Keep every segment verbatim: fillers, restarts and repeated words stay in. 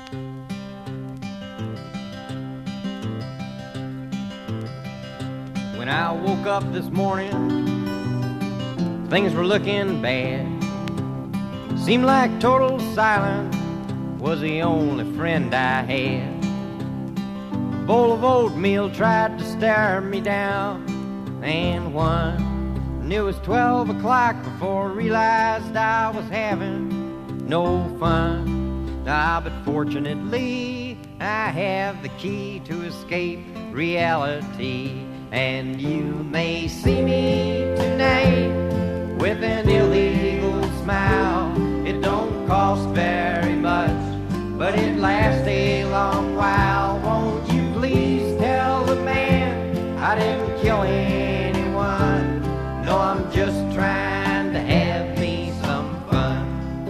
When I woke up this morning, things were looking bad. Seemed like total silence was the only friend I had. A bowl of oatmeal tried to stare me down, and one, and it was twelve o'clock before I realized I was having no fun. Ah, but fortunately, I have the key to escape reality. And you may see me tonight with an illegal smile. It don't cost very much, but it lasts a long while. Won't you please tell the man I didn't kill anyone? No, I'm just trying to have me some fun.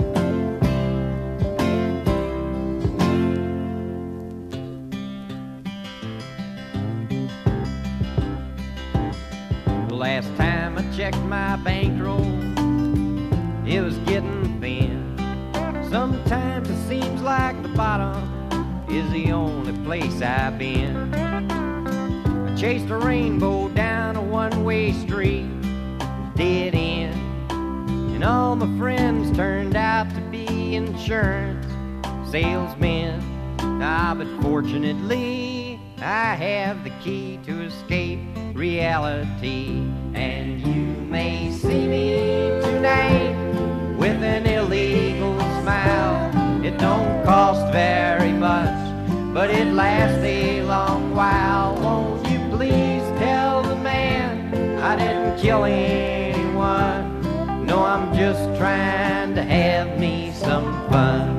The last time I checked my bankroll, it was getting thin. Sometimes it seems like the bottom is the only place I've been. I chased a rainbow down a one-way street, dead end, and all my friends turned out to be insurance salesmen. Ah, but fortunately, I have the key to escape reality. And you may see me tonight with an illegal smile. It don't cost very much, but it lasts a long while. Won't you please tell the man I didn't kill anyone? No, I'm just trying to have me some fun.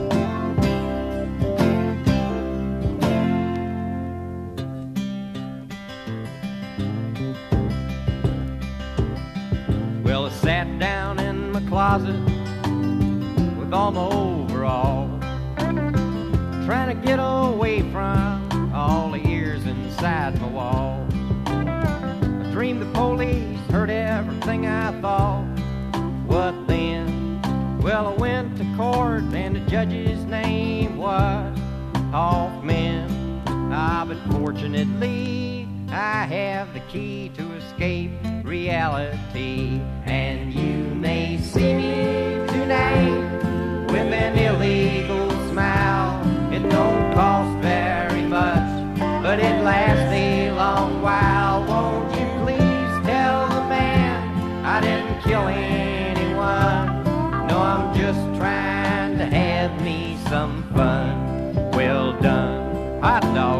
Well, I sat down in my closet with all my overalls, trying to get away from all the ears inside my wall. I dreamed the police heard everything I thought. What then? Well, I went to court and the judge's name was Hoffman. Ah, but fortunately, I have the key to escape reality. And you may see me tonight with an illegal smile. It don't cost very much, but it lasts a long while. Won't you please tell the man I didn't kill anyone? No, I'm just trying to have me some fun. Well done, hot dog.